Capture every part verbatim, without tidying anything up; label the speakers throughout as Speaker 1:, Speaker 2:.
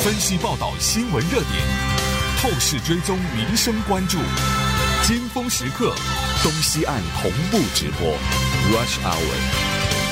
Speaker 1: 分析报道新闻热点，透视追踪民生关注，尖峰时刻，东西岸同步直播 Rush Hour。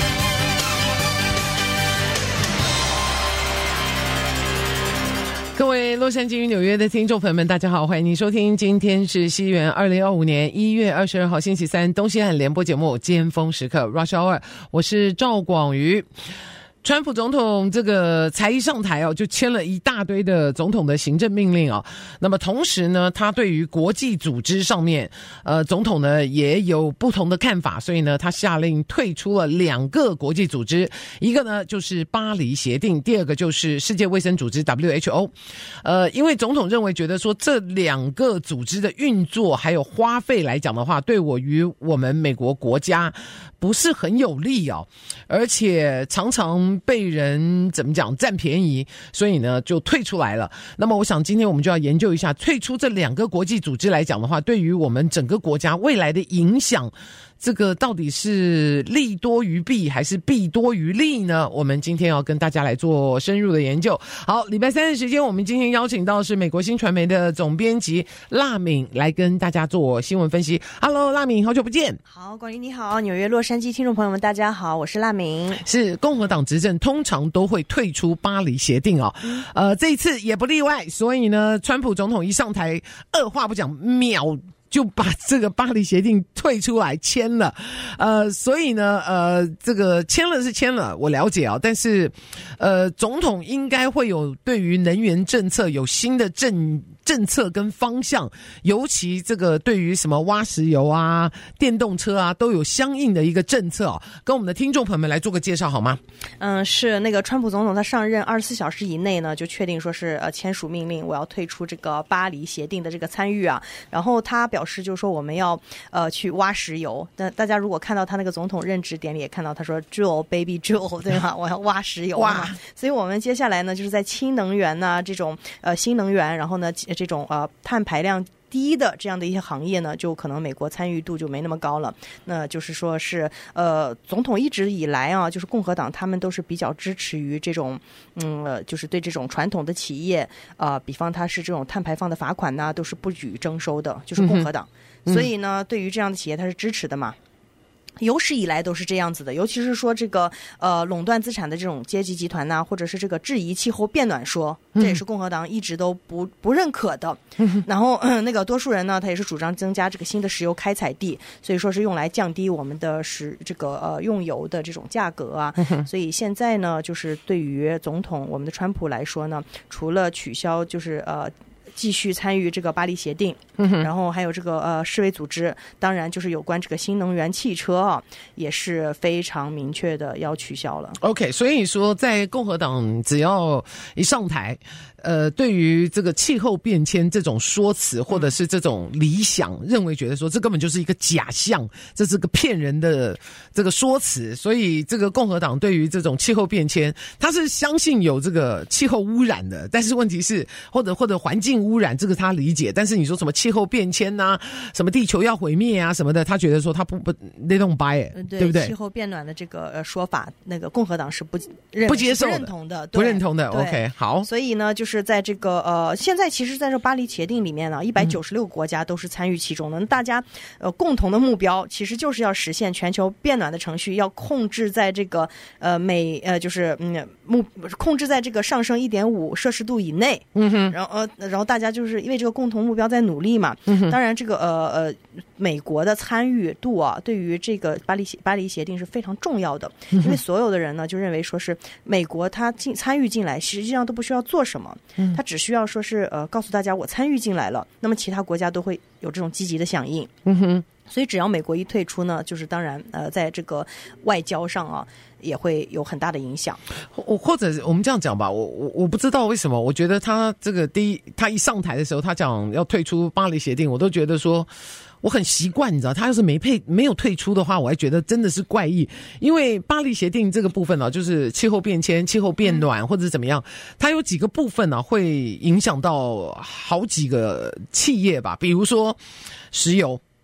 Speaker 2: 各位洛杉矶与纽约的听众朋友们，大家好，欢迎您收听，今天是西元二零二五年一月二十二号星期三，东西岸联播节目尖峰时刻 Rush Hour， 我是赵广瑜。川普总统这个才一上台哦，就签了一大堆的总统的行政命令哦。那么同时呢，他对于国际组织上面，呃，总统呢也有不同的看法，所以呢，他下令退出了两个国际组织，一个呢就是巴黎协定，第二个就是世界卫生组织 W H O。呃，因为总统认为觉得说这两个组织的运作还有花费来讲的话，对我于我们美国国家不是很有利哦，而且常常被人怎么讲占便宜，所以呢就退出来了。那么我想今天我们就要研究一下，退出这两个国际组织来讲的话，对于我们整个国家未来的影响，这个到底是利多于弊还是弊多于利呢？我们今天要跟大家来做深入的研究。好，礼拜三的时间，我们今天邀请到是美国新传媒的总编辑辣敏来跟大家做新闻分析。Hello， 辣敏，好久不见。
Speaker 3: 好，广宇你好，纽约洛杉矶听众朋友们大家好，我是辣敏。
Speaker 2: 是共和党执政通常都会退出巴黎协定哦，呃，这一次也不例外。所以呢，川普总统一上台，二话不讲，秒就把这个巴黎协定退出来签了，呃，所以呢，呃，这个签了是签了，我了解啊，但是，呃，总统应该会有对于能源政策有新的政政策跟方向，尤其这个对于什么挖石油啊、电动车啊，都有相应的一个政策哦，跟我们的听众朋友们来做个介绍好吗？
Speaker 3: 嗯，是那个川普总统他上任二十四小时以内呢，就确定说是呃签署命令，我要退出这个巴黎协定的这个参与啊，然后他表示就是说我们要呃去挖石油。那大家如果看到他那个总统任职典礼，也看到他说 Jewel baby Jewel 对吧？我要挖石油嘛。所以我们接下来呢，就是在氢能源呐、啊、这种呃新能源，然后呢这种呃碳排量低的这样的一些行业呢，就可能美国参与度就没那么高了。那就是说是呃，总统一直以来啊，就是共和党他们都是比较支持于这种嗯、呃，就是对这种传统的企业啊、呃，比方它是这种碳排放的罚款呢，都是不予征收的，就是共和党。嗯、所以呢，对于这样的企业，它是支持的嘛。有史以来都是这样子的，尤其是说这个呃垄断资产的这种阶级集团呐、啊，或者是这个质疑气候变暖说，这也是共和党一直都不不认可的。嗯、然后、呃、那个多数人呢，他也是主张增加这个新的石油开采地，所以说是用来降低我们的石这个呃用油的这种价格啊。嗯、所以现在呢，就是对于总统我们的川普来说呢，除了取消就是呃。继续参与这个巴黎协定，嗯、然后还有这个呃世卫组织，当然就是有关这个新能源汽车啊，也是非常明确的要取消了。
Speaker 2: OK， 所以说在共和党只要一上台，呃，对于这个气候变迁这种说辞或者是这种理想，嗯、认为觉得说这根本就是一个假象，这是个骗人的这个说辞，所以这个共和党对于这种气候变迁，他是相信有这个气候污染的，但是问题是或者或者环境污染，这个他理解，但是你说什么气候变迁啊，什么地球要毁灭啊什么的，他觉得说他不不 they don't buy it， 对, 对不对？
Speaker 3: 气候变暖的这个呃说法，那个共和党是不认
Speaker 2: 不接受的、
Speaker 3: 不认同的，
Speaker 2: 不认同的。OK， 好。
Speaker 3: 所以呢，就是在这个呃，现在其实在这巴黎协定里面呢，一百九十六个国家都是参与其中的，嗯、大家呃共同的目标其实就是要实现全球变暖的程序，要控制在这个呃每呃就是嗯目控制在这个上升一点五摄氏度以内。嗯哼，然后呃然后大家就是因为这个共同目标在努力嘛。嗯哼，当然这个呃呃美国的参与度啊，对于这个巴黎巴黎协定是非常重要的，嗯、因为所有的人呢就认为说是美国他进参与进来，实际上都不需要做什么，嗯、他只需要说是呃告诉大家我参与进来了，那么其他国家都会有这种积极的响应。嗯哼。所以只要美国一退出呢，就是当然呃在这个外交上啊也会有很大的影响。
Speaker 2: 或或者我们这样讲吧，我我我不知道为什么，我觉得他这个第一他一上台的时候，他讲要退出巴黎协定，我都觉得说我很习惯，你知道，他要是没配没有退出的话，我还觉得真的是怪异。因为巴黎协定这个部分呢、啊，就是气候变迁、气候变暖、嗯、或者怎么样，它有几个部分呢、啊，会影响到好几个企业吧，比如说石油。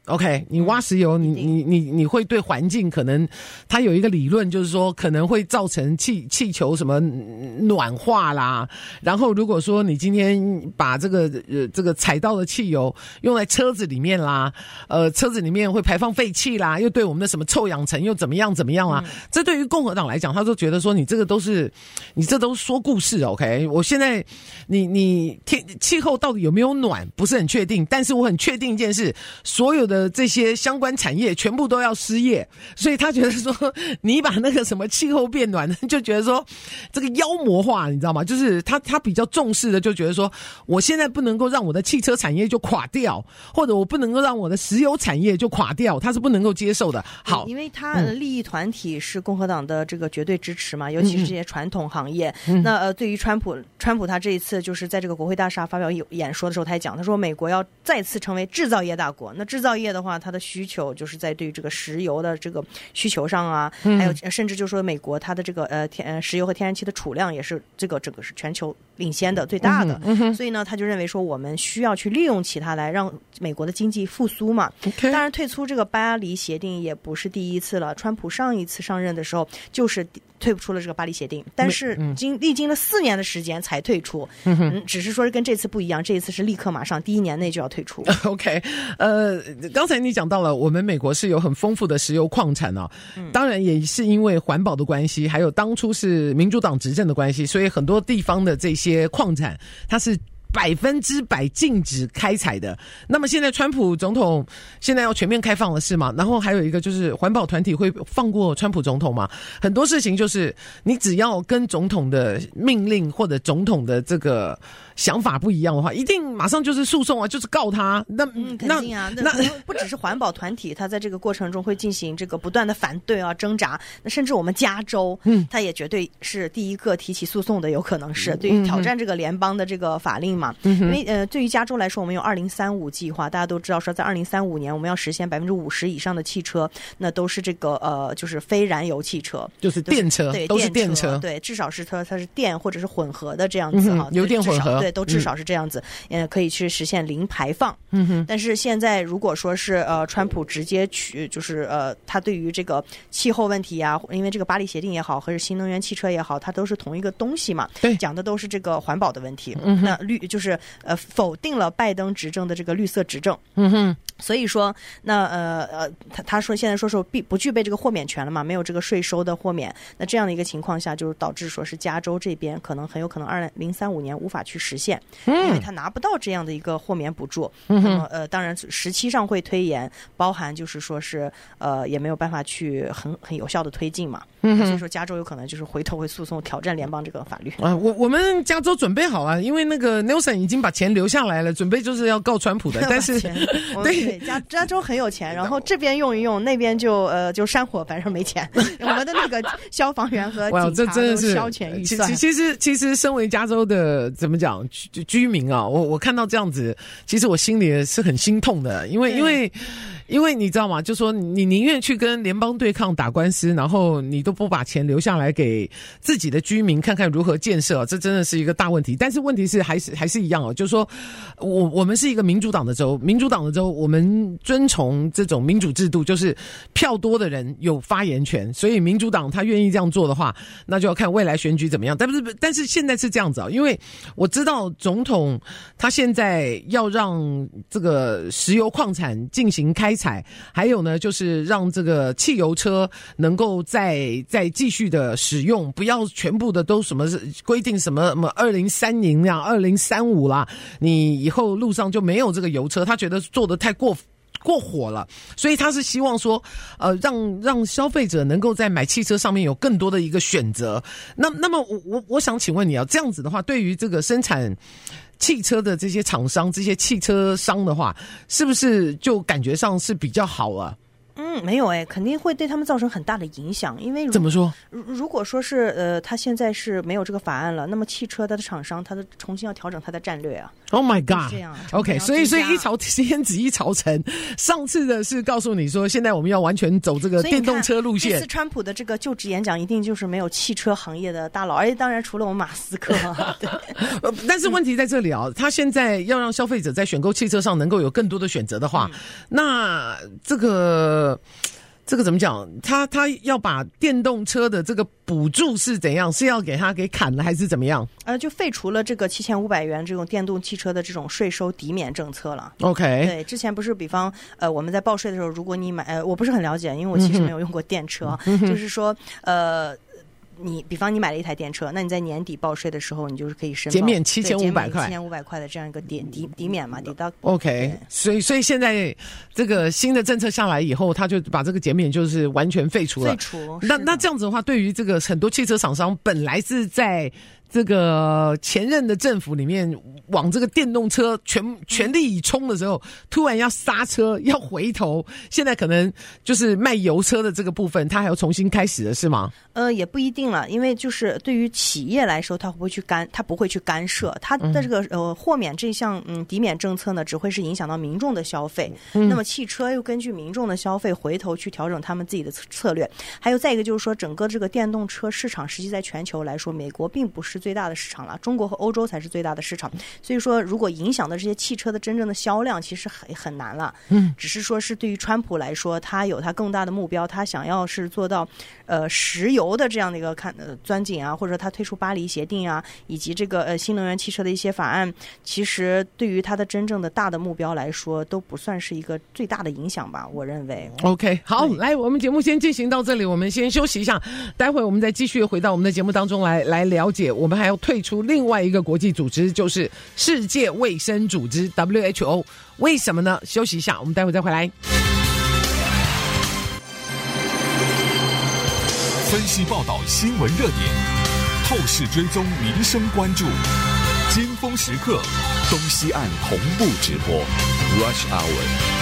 Speaker 2: OK， 你挖石油，你你你你会对环境可能，它有一个理论，就是说可能会造成气气球什么暖化啦。然后如果说你今天把这个呃这个采到的汽油用在车子里面啦，呃车子里面会排放废气啦，又对我们的什么臭氧层又怎么样怎么样啦。嗯、这对于共和党来讲，他都觉得说你这个都是你这都说故事 OK。我现在你你天气候到底有没有暖不是很确定，但是我很确定一件事，所有的的这些相关产业全部都要失业，所以他觉得说你把那个什么气候变暖就觉得说这个妖魔化，你知道吗？就是他他比较重视的就觉得说我现在不能够让我的汽车产业就垮掉，或者我不能够让我的石油产业就垮掉，他是不能够接受的。好，
Speaker 3: 因为他的利益团体是共和党的这个绝对支持嘛，尤其是这些传统行业。嗯、那呃，对于川普川普他这一次就是在这个国会大厦发表演说的时候，他也讲，他说美国要再次成为制造业大国。那制造业业的话，它的需求就是在对于这个石油的这个需求上啊，嗯、还有甚至就是说美国它的这个呃天呃石油和天然气的储量也是这个这个是全球领先的最大的，嗯嗯、所以呢，他就认为说我们需要去利用其他来让美国的经济复苏嘛。Okay. 当然，退出这个巴黎协定也不是第一次了，川普上一次上任的时候就是退出了这个巴黎协定，但是经历经了四年的时间才退出，嗯嗯、只是说跟这次不一样，这一次是立刻马上第一年内就要退出。
Speaker 2: OK， 呃。刚才你讲到了，我们美国是有很丰富的石油矿产啊，嗯、当然也是因为环保的关系，还有当初是民主党执政的关系，所以很多地方的这些矿产，它是百分之百禁止开采的。那么现在川普总统现在要全面开放了是吗？然后还有一个就是环保团体会放过川普总统吗？很多事情就是你只要跟总统的命令或者总统的这个想法不一样的话，一定马上就是诉讼啊，就是告他。那
Speaker 3: 嗯，肯定啊，那不只是环保团体，他在这个过程中会进行这个不断的反对啊、挣扎。那甚至我们加州，嗯，他也绝对是第一个提起诉讼的，有可能是对于挑战这个联邦的这个法令嘛。嗯、因为呃，对于加州来说，我们有二零三五计划，大家都知道说，在二零三五年我们要实现百分之五十以上的汽车，那都是这个呃，就是非燃油汽车，
Speaker 2: 就是电车，
Speaker 3: 对，
Speaker 2: 都是电车，
Speaker 3: 对，至少是它它是电或者是混合的这样子哈、
Speaker 2: 嗯，油电混合。
Speaker 3: 对，都至少是这样子，嗯，可以去实现零排放。嗯哼。但是现在如果说是呃，川普直接去，就是呃，他对于这个气候问题啊，因为这个巴黎协定也好，或者新能源汽车也好，它都是同一个东西嘛，对，讲的都是这个环保的问题。嗯哼。那绿就是呃，否定了拜登执政的这个绿色执政。嗯哼。所以说，那呃呃，他他说现在说是必不具备这个豁免权了嘛，没有这个税收的豁免。那这样的一个情况下，就是导致说是加州这边可能很有可能二零三五年无法去实现，嗯、因为他拿不到这样的一个豁免补助。嗯、那么呃，当然时期上会推延，包含就是说是呃也没有办法去很很有效的推进嘛。嗯、所以说加州有可能就是回头会诉讼挑战联邦这个法律。
Speaker 2: 啊，我我们加州准备好啊，因为那个 Nelson 已经把钱留下来了，准备就是要告川普的，但是
Speaker 3: 对。加加州很有钱，然后这边用一用，那边就呃就山火，反正没钱。我们的那个消防员和警察都消遣预算。
Speaker 2: 其实其实身为加州的怎么讲居居民啊，我我看到这样子，其实我心里是很心痛的，因为因为。因为你知道吗？就说你宁愿去跟联邦对抗打官司，然后你都不把钱留下来给自己的居民看看如何建设，这真的是一个大问题。但是问题是还是还是一样哦，就是说我我们是一个民主党的州，民主党的州我们遵从这种民主制度，就是票多的人有发言权，所以民主党他愿意这样做的话，那就要看未来选举怎么样。但是但是现在是这样子啊，因为我知道总统他现在要让这个石油矿产进行开采，还有呢，就是让这个汽油车能够再再继续的使用，不要全部的都什么规定什么什么二零三零呀、二零三五啦，你以后路上就没有这个油车，他觉得做得太过。过火了，所以他是希望说，呃，让让消费者能够在买汽车上面有更多的一个选择。那那么我我我想请问你啊，这样子的话，对于这个生产汽车的这些厂商、这些汽车商的话，是不是就感觉上是比较好啊？
Speaker 3: 嗯，没有哎，肯定会对他们造成很大的影响。因为
Speaker 2: 怎么说？
Speaker 3: 如如果说是呃，他现在是没有这个法案了，那么汽车它的厂商，它的重新要调整它的战略啊。
Speaker 2: Oh my god！
Speaker 3: 这样
Speaker 2: OK， 所以所以一朝天子一朝臣。上次的是告诉你说，现在我们要完全走这个电动车路线。
Speaker 3: 这次川普的这个就职演讲一定就是没有汽车行业的大佬，而且当然除了我们马斯克、啊。对。
Speaker 2: 但是问题在这里啊，他现在要让消费者在选购汽车上能够有更多的选择的话，嗯、那这个。这个怎么讲？他他要把电动车的这个补助是怎样？是要给他给砍了，还是怎么样？
Speaker 3: 呃，就废除了这个七千五百元这种电动汽车的这种税收抵免政策了。
Speaker 2: OK，
Speaker 3: 对，之前不是比方呃我们在报税的时候，如果你买呃我不是很了解，因为我其实没有用过电车，嗯、就是说呃。你比方你买了一台电车，那你在年底报税的时候，你就是可以申报
Speaker 2: 减免七千五百块，
Speaker 3: 七千五百块的这样一个抵抵抵免嘛，抵到
Speaker 2: OK。所以所以现在这个新的政策下来以后，他就把这个减免就是完全废除了。
Speaker 3: 废除。
Speaker 2: 那那这样子的话，对于这个很多汽车厂商，本来是在这个前任的政府里面往这个电动车全全力以冲的时候，突然要刹车要回头，现在可能就是卖油车的这个部分，它还要重新开始了，是吗？
Speaker 3: 呃，也不一定了，因为就是对于企业来说，它会不会去干，它不会去干涉，它的这个呃豁免这项嗯抵免政策呢，只会是影响到民众的消费。嗯、那么汽车又根据民众的消费回头去调整他们自己的策略。还有再一个就是说，整个这个电动车市场，实际在全球来说，美国并不是最大的市场了，中国和欧洲才是最大的市场。所以说，如果影响的这些汽车的真正的销量，其实很很难了。嗯，只是说是对于川普来说，他有他更大的目标，他想要是做到呃石油的这样的一个看呃钻井啊，或者他推出巴黎协定啊，以及这个呃新能源汽车的一些法案，其实对于他的真正的大的目标来说，都不算是一个最大的影响吧，我认为。
Speaker 2: OK， 好，来，我们节目先进行到这里，我们先休息一下，待会我们再继续回到我们的节目当中来来了解，我们还要退出另外一个国际组织，就是世界卫生组织 W H O， 为什么呢？休息一下，我们待会再回来。
Speaker 1: 分析报道新闻热点，透视追踪民生关注，尖峰时刻，东西岸同步直播 Rush Hour。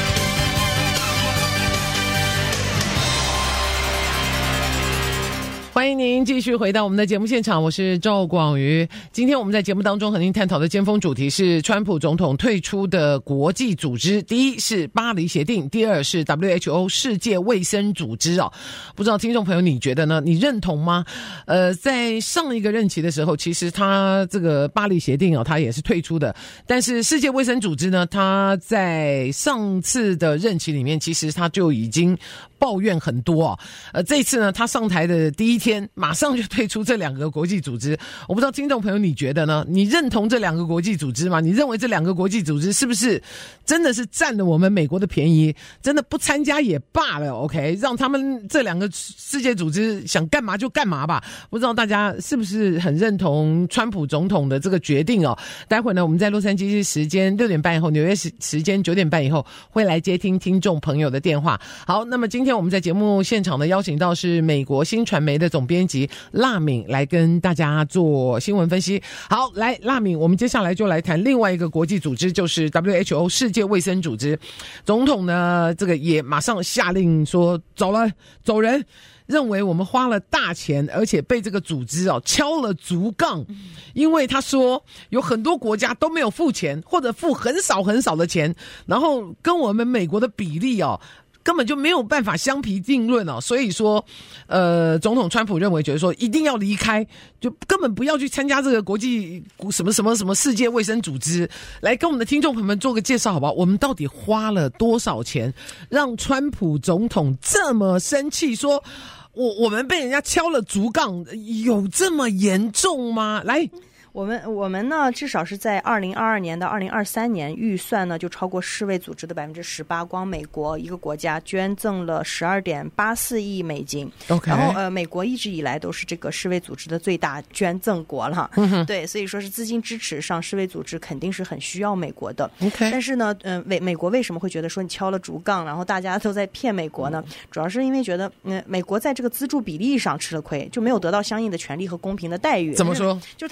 Speaker 2: 欢迎您继续回到我们的节目现场，我是赵广瑜。今天我们在节目当中和您探讨的尖峰主题是川普总统退出的国际组织，第一是巴黎协定，第二是 W H O 世界卫生组织哦。不知道听众朋友你觉得呢？你认同吗？呃，在上一个任期的时候，其实他这个巴黎协定哦，他也是退出的，但是世界卫生组织呢，他在上次的任期里面，其实他就已经抱怨很多哦。呃，这一次呢，他上台的第一天马上就退出这两个国际组织，我不知道听众朋友你觉得呢？你认同这两个国际组织吗？你认为这两个国际组织是不是真的是占了我们美国的便宜？真的不参加也罢了 ，OK， 让他们这两个世界组织想干嘛就干嘛吧。不知道大家是不是很认同川普总统的这个决定哦？待会呢，我们在洛杉矶时间六点半以后，纽约时时间九点半以后会来接听听众朋友的电话。好，那么今天我们在节目现场呢，邀请到是美国新传媒的总编辑辣敏来跟大家做新闻分析。好，来，辣敏，我们接下来就来谈另外一个国际组织，就是 W H O 世界卫生组织。总统呢，这个也马上下令说走了，走人。认为我们花了大钱，而且被这个组织哦敲了竹杠，因为他说有很多国家都没有付钱，或者付很少很少的钱，然后跟我们美国的比例哦根本就没有办法相提并论哦，所以说，呃，总统川普认为，觉得说一定要离开，就根本不要去参加这个国际什么什么什么世界卫生组织。来跟我们的听众朋友们做个介绍，好不好？我们到底花了多少钱，让川普总统这么生气？说我我们被人家敲了竹杠，有这么严重吗？来。
Speaker 3: 我们我们呢，至少是在二零二二年到二零二三年预算呢，就超过世卫组织的百分之十八。光美国一个国家捐赠了十二点八四亿美金。
Speaker 2: OK，
Speaker 3: 然后呃，美国一直以来都是这个世卫组织的最大捐赠国了。嗯、对，所以说是资金支持上，世卫组织肯定是很需要美国的。
Speaker 2: OK，
Speaker 3: 但是呢，呃，美美国为什么会觉得说你敲了竹杠，然后大家都在骗美国呢？主要是因为觉得，嗯、呃，美国在这个资助比例上吃了亏，就没有得到相应的权利和公平的待遇。
Speaker 2: 怎么说？
Speaker 3: 就是他认为我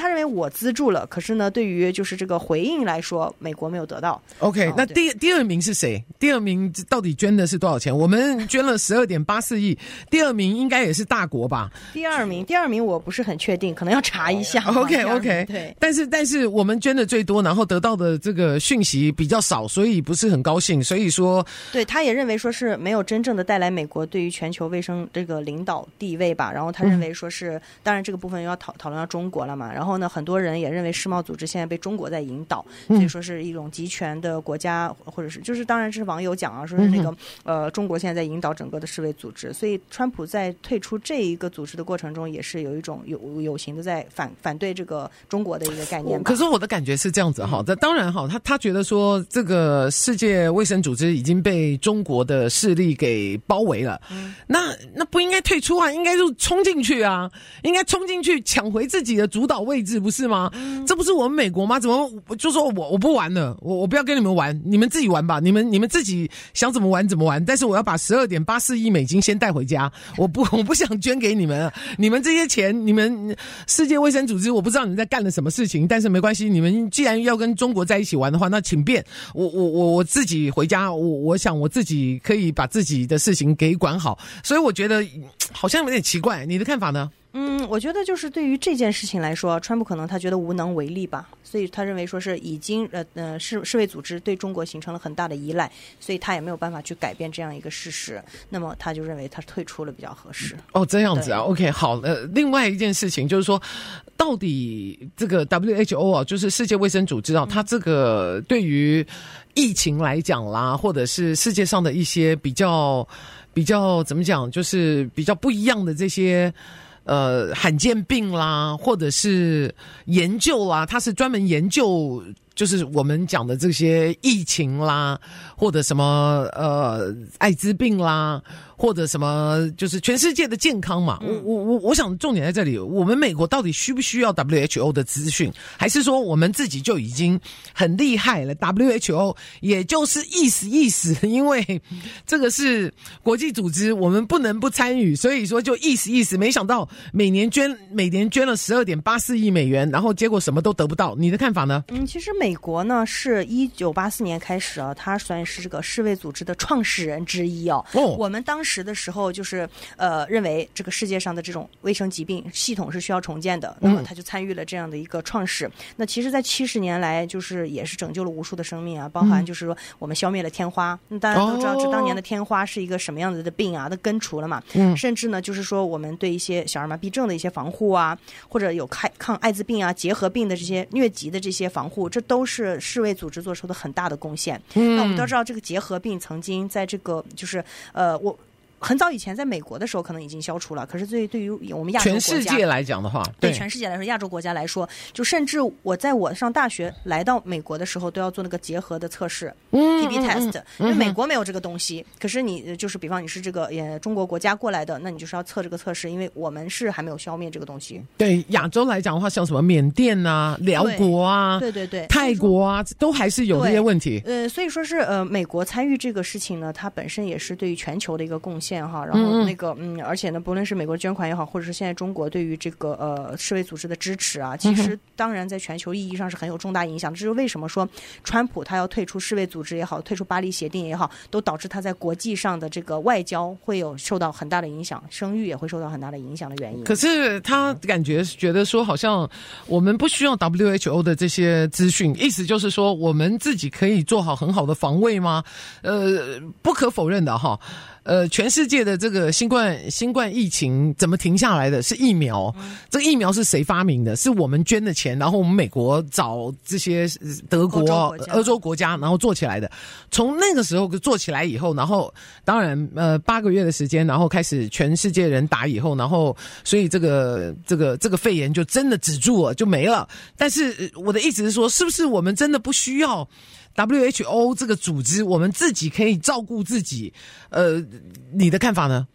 Speaker 3: 我资助了，可是呢，对于就是这个回应来说，美国没有得到。
Speaker 2: OK，、
Speaker 3: 哦、
Speaker 2: 那第第二名是谁？第二名到底捐的是多少钱？我们捐了十二点八四亿，第二名应该也是大国吧？
Speaker 3: 第二名，第二名我不是很确定，可能要查一下。
Speaker 2: OK OK，
Speaker 3: 对，
Speaker 2: 但是但是我们捐的最多，然后得到的这个讯息比较少，所以不是很高兴。所以说，
Speaker 3: 对，他也认为说是没有真正的带来美国对于全球卫生这个领导地位吧。然后他认为说是，嗯、当然这个部分要讨讨论到中国了嘛。然后呢，很多人也认为世贸组织现在被中国在引导，所以说是一种集权的国家，或者是就是当然这是网友讲啊，说是那个、嗯、呃中国现在在引导整个的世卫组织，所以川普在退出这一个组织的过程中，也是有一种有有形的在反反对这个中国的一个概念吧。
Speaker 2: 可是我的感觉是这样子哈，这、嗯、当然哈，他他觉得说这个世界卫生组织已经被中国的势力给包围了，嗯、那那不应该退出啊，应该就冲进去啊，应该冲进去抢回自己的主导位置，不是吗？嗯、这不是我们美国吗？怎么就说我我不玩了，我我不要跟你们玩，你们自己玩吧，你们你们自己想怎么玩怎么玩，但是我要把十二点八四亿美金先带回家，我不我不想捐给你们，你们这些钱，你们世界卫生组织，我不知道你们在干了什么事情，但是没关系，你们既然要跟中国在一起玩的话，那请便，我我我我自己回家，我我想我自己可以把自己的事情给管好，所以我觉得好像有点奇怪，你的看法呢？
Speaker 3: 嗯，我觉得就是对于这件事情来说，川普可能他觉得无能为力吧，所以他认为说是已经呃呃世世卫组织对中国形成了很大的依赖，所以他也没有办法去改变这样一个事实，那么他就认为他退出了比较合适。
Speaker 2: 哦，这样子啊 ，OK， 好，呃，另外一件事情就是说，到底这个 W H O 啊，就是世界卫生组织啊，它这个对于疫情来讲啦，或者是世界上的一些比较比较怎么讲，就是比较不一样的这些。呃，罕见病啦，或者是研究啦，它是专门研究，就是我们讲的这些疫情啦，或者什么呃艾滋病啦，或者什么就是全世界的健康嘛。嗯、我我我我想重点在这里，我们美国到底需不需要 W H O 的资讯，还是说我们自己就已经很厉害了 ？W H O 也就是意思意思，因为这个是国际组织，我们不能不参与，所以说就意思意思。没想到。每年捐每年捐了十二点八四亿美元，然后结果什么都得不到，你的看法呢？
Speaker 3: 嗯，其实美国呢是一九八四年开始啊，它算是这个世卫组织的创始人之一哦。哦，我们当时的时候就是呃认为这个世界上的这种卫生疾病系统是需要重建的，那么他就参与了这样的一个创始。嗯、那其实，在七十年来，就是也是拯救了无数的生命啊，包含就是说我们消灭了天花，那、嗯、大家都知道这当年的天花是一个什么样子的病啊，那根除了嘛。嗯，甚至呢就是说我们对一些小儿麻痹症的一些防护啊，或者有抗抗艾滋病啊、结核病的这些疟疾的这些防护，这都是世卫组织做出的很大的贡献。嗯、那我们都知道，这个结核病曾经在这个就是呃我。很早以前在美国的时候可能已经消除了，可是对对于我们亚洲国家
Speaker 2: 全世界来讲的话，
Speaker 3: 对, 对全世界来说，亚洲国家来说，就甚至我在我上大学来到美国的时候，都要做那个结核的测试、嗯、T B test，、嗯嗯、因为美国没有这个东西。嗯、可是你就是比方你是这个也中国国家过来的，那你就是要测这个测试，因为我们是还没有消灭这个东西。
Speaker 2: 对亚洲来讲的话，像什么缅甸啊、辽国啊，
Speaker 3: 对对 对, 对，
Speaker 2: 泰国啊，都还是有这些问题。
Speaker 3: 呃，所以说是呃，美国参与这个事情呢，它本身也是对于全球的一个贡献哈，然后。嗯那个嗯，而且呢，不论是美国捐款也好，或者是现在中国对于这个呃世卫组织的支持啊，其实当然在全球意义上是很有重大影响。这是为什么说川普他要退出世卫组织也好，退出巴黎协定也好，都导致他在国际上的这个外交会有受到很大的影响，声誉也会受到很大的影响的原因。
Speaker 2: 可是他感觉觉得说，好像我们不需要 W H O 的这些资讯，意思就是说我们自己可以做好很好的防卫吗？呃，不可否认的哈。呃，全世界的这个新冠新冠疫情怎么停下来的？是疫苗。嗯、这个疫苗是谁发明的？是我们捐的钱，然后我们美国找这些德国、欧洲国家，然后做起来的。从那个时候做起来以后，然后当然呃八个月的时间，然后开始全世界人打以后，然后所以这个这个这个肺炎就真的止住了，就没了。但是我的意思是说，是不是我们真的不需要W H O 这个组织，我们自己可以照顾自己？呃，你的看法呢？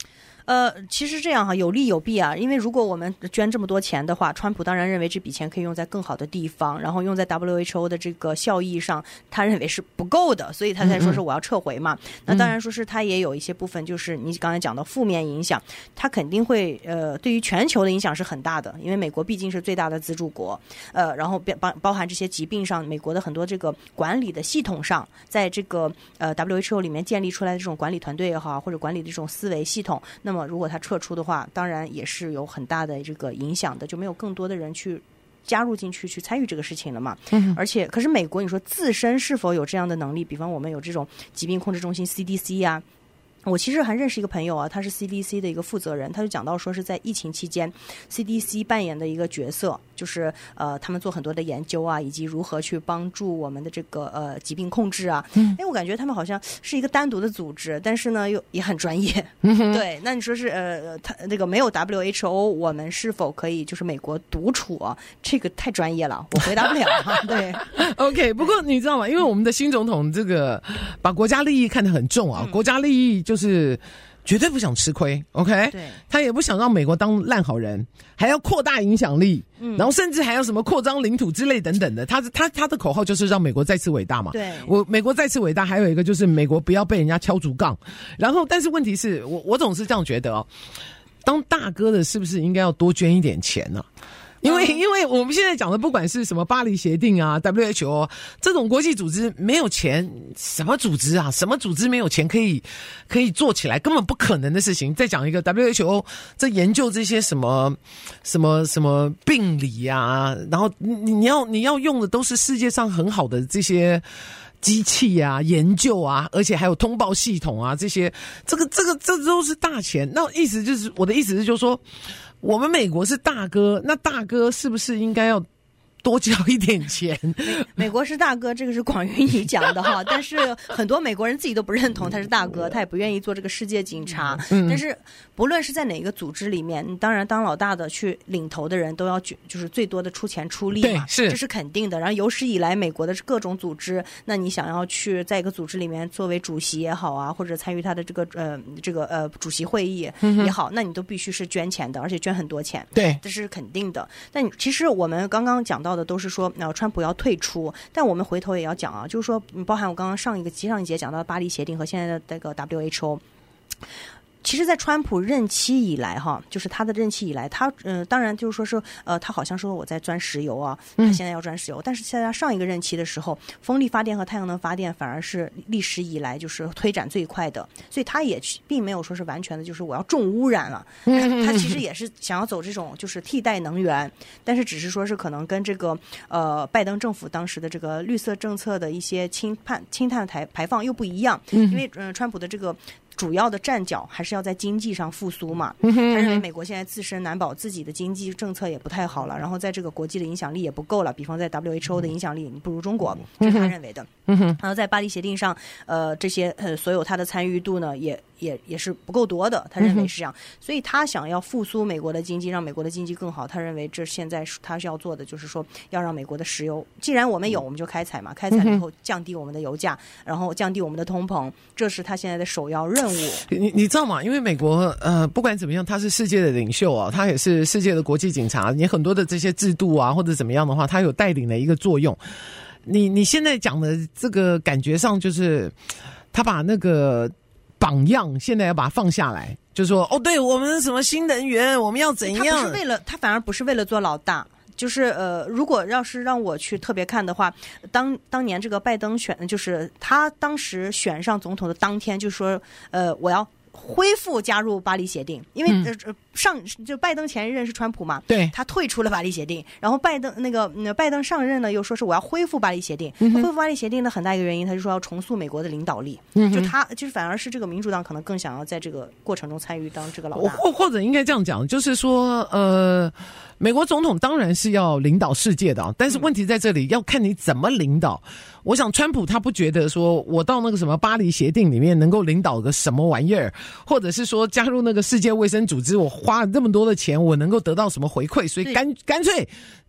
Speaker 3: 呃，其实这样哈，有利有弊啊。因为如果我们捐这么多钱的话，川普当然认为这笔钱可以用在更好的地方，然后用在 W H O 的这个效益上，他认为是不够的，所以他才说是我要撤回嘛。嗯嗯那当然说是他也有一些部分，就是你刚才讲的负面影响，他肯定会呃对于全球的影响是很大的，因为美国毕竟是最大的资助国，呃，然后包包含这些疾病上，美国的很多这个管理的系统上，在这个呃 W H O 里面建立出来的这种管理团队也好，或者管理的这种思维系统，那那么如果他撤出的话，当然也是有很大的这个影响的，就没有更多的人去加入进去去参与这个事情了嘛。嗯，而且可是美国你说自身是否有这样的能力，比方我们有这种疾病控制中心 C D C 啊，我其实还认识一个朋友啊，他是 C D C 的一个负责人，他就讲到说是在疫情期间 C D C 扮演的一个角色，就是呃他们做很多的研究啊，以及如何去帮助我们的这个呃疾病控制啊。嗯，哎，我感觉他们好像是一个单独的组织，但是呢又也很专业。嗯，对，那你说是呃他那个没有 W H O， 我们是否可以就是美国独处啊？这个太专业了，我回答不了。对
Speaker 2: ，OK， 不过你知道吗？因为我们的新总统这个把国家利益看得很重啊，嗯、国家利益就。就是绝对不想吃亏 ，OK？ 对，他也不想让美国当烂好人，还要扩大影响力，嗯，然后甚至还有什么扩张领土之类等等的。他他他的口号就是让美国再次伟大嘛。对，我美国再次伟大，还有一个就是美国不要被人家敲竹杠。然后，但是问题是我我总是这样觉得哦，当大哥的是不是应该要多捐一点钱呢、啊？因为因为我们现在讲的不管是什么巴黎协定啊 W H O 这种国际组织没有钱，什么组织啊什么组织没有钱可以可以做起来，根本不可能的事情。再讲一个 W H O 这研究这些什么什么什么病理啊，然后你你要你要用的都是世界上很好的这些机器啊研究啊，而且还有通报系统啊，这些这个这个这都是大钱。那意思就是我的意思是就是说我们美国是大哥，那大哥是不是应该要多交一点钱？
Speaker 3: 美国是大哥，这个是广宇你讲的哈，但是很多美国人自己都不认同他是大哥，他也不愿意做这个世界警察。嗯、但是不论是在哪个组织里面，当然当老大的去领头的人都要就是最多的出钱出力嘛，是这是肯定的。然后有史以来美国的各种组织，那你想要去在一个组织里面作为主席也好啊，或者参与他的这个呃这个呃主席会议也好，嗯、那你都必须是捐钱的，而且捐很多钱，对，这是肯定的。但其实我们刚刚讲到的都是说，呃，川普要退出，但我们回头也要讲啊，就是说，包含我刚刚上一个上一节讲到的巴黎协定和现在的这个 W H O。其实在川普任期以来哈，就是他的任期以来，他呃当然就是说是呃他好像说我在钻石油啊，他现在要钻石油，嗯、但是现在上一个任期的时候，风力发电和太阳能发电反而是历史以来就是推展最快的，所以他也并没有说是完全的就是我要重污染了，嗯、他其实也是想要走这种就是替代能源，但是只是说是可能跟这个呃拜登政府当时的这个绿色政策的一些氢碳氢碳排排放又不一样，嗯、因为呃川普的这个。主要的站脚还是要在经济上复苏嘛，他认为美国现在自身难保自己的经济政策也不太好了，然后在这个国际的影响力也不够了，比方在 W H O 的影响力不如中国，这是他认为的。然后在巴黎协定上，呃，这些呃所有他的参与度呢，也也也是不够多的，他认为是这样，所以他想要复苏美国的经济，让美国的经济更好，他认为这现在他是要做的，就是说要让美国的石油，既然我们有，我们就开采嘛，开采了以后降低我们的油价，然后降低我们的通膨，这是他现在的首要任务。
Speaker 2: 你你知道吗？因为美国呃，不管怎么样，他是世界的领袖啊，他也是世界的国际警察，你很多的这些制度啊，或者怎么样的话，他有带领的一个作用。你你现在讲的这个感觉上，就是他把那个榜样现在要把它放下来，就说哦，对我们什么新能源，我们要怎样？
Speaker 3: 他不是为了，他反而不是为了做老大。就是呃，如果要是让我去特别看的话，当当年这个拜登选，就是他当时选上总统的当天，就说呃，我要恢复加入巴黎协定，因为、嗯、呃上就拜登前一任是川普嘛，对，他退出了巴黎协定，然后拜登那个、嗯、拜登上任呢又说是我要恢复巴黎协定，嗯、恢复巴黎协定的很大一个原因，他就说要重塑美国的领导力，嗯、就他就是反而是这个民主党可能更想要在这个过程中参与当这个老大，
Speaker 2: 或或者应该这样讲，就是说呃。美国总统当然是要领导世界的，但是问题在这里，要看你怎么领导。我想川普他不觉得说我到那个什么巴黎协定里面能够领导个什么玩意儿，或者是说加入那个世界卫生组织，我花了这么多的钱，我能够得到什么回馈，所以干干脆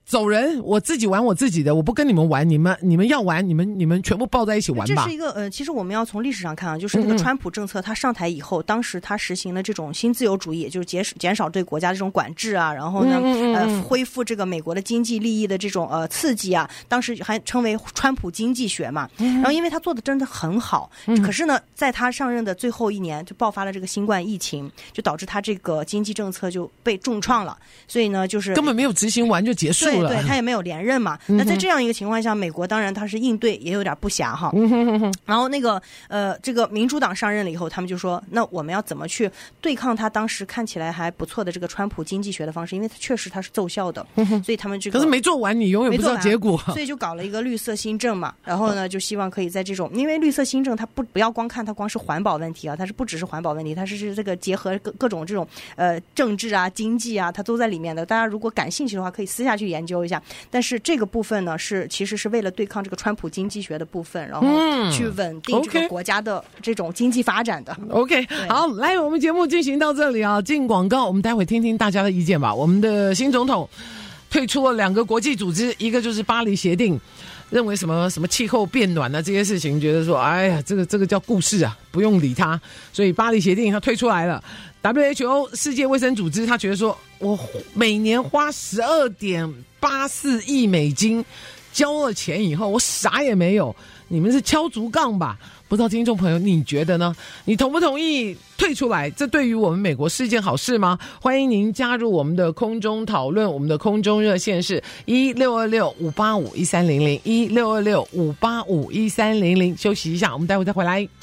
Speaker 2: 走人，我自己玩我自己的，我不跟你们玩，你们你们要玩，你们你们全部抱在一起玩吧。
Speaker 3: 这是一个呃，其实我们要从历史上看啊，就是那个川普政策，他上台以后，嗯、当时他实行了这种新自由主义，也就是减减少对国家的这种管制啊，然后呢，嗯、呃，恢复这个美国的经济利益的这种呃刺激啊，当时还称为川普经济学嘛。嗯、然后因为他做的真的很好，嗯、可是呢，在他上任的最后一年就爆发了这个新冠疫情，就导致他这个经济政策就被重创了，所以呢，就是
Speaker 2: 根本没有执行完就结束了。
Speaker 3: 对，对他也没有连任嘛。嗯、那在这样一个情况下，美国当然他是应对也有点不暇哈。嗯、然后那个呃，这个民主党上任了以后，他们就说，那我们要怎么去对抗他当时看起来还不错的这个川普经济学的方式？因为他确实他是奏效的，嗯、所以他们这个
Speaker 2: 可是没做完，你永远不知道结果，
Speaker 3: 所以就搞了一个绿色新政嘛。然后呢，就希望可以在这种，因为绿色新政它不不要光看它光是环保问题啊，它是不只是环保问题，它是是这个结合各各种这种呃政治啊、经济啊，它都在里面的。大家如果感兴趣的话，可以私下去研究一下。但是这个部分呢，是其实是为了对抗这个川普经济学的部分，然后去稳定这个国家的这种经济发展的。
Speaker 2: OK， 好，来，我们节目进行到这里啊，进广告，我们待会听听大家的意见吧。我们的新总统退出了两个国际组织，一个就是巴黎协定。认为什么什么气候变暖啊这些事情，觉得说哎呀，这个这个叫故事啊，不用理它。所以巴黎协定他退出来了。W H O 世界卫生组织他觉得说，我每年花十二点八四亿美金交了钱以后，我啥也没有，你们是敲竹杠吧？不知道听众朋友你觉得呢？你同不同意退出来？这对于我们美国是一件好事吗？欢迎您加入我们的空中讨论，我们的空中热线是一六二六五八五一三零零一六二六五八五一三零零。休息一下，我们待会再回来。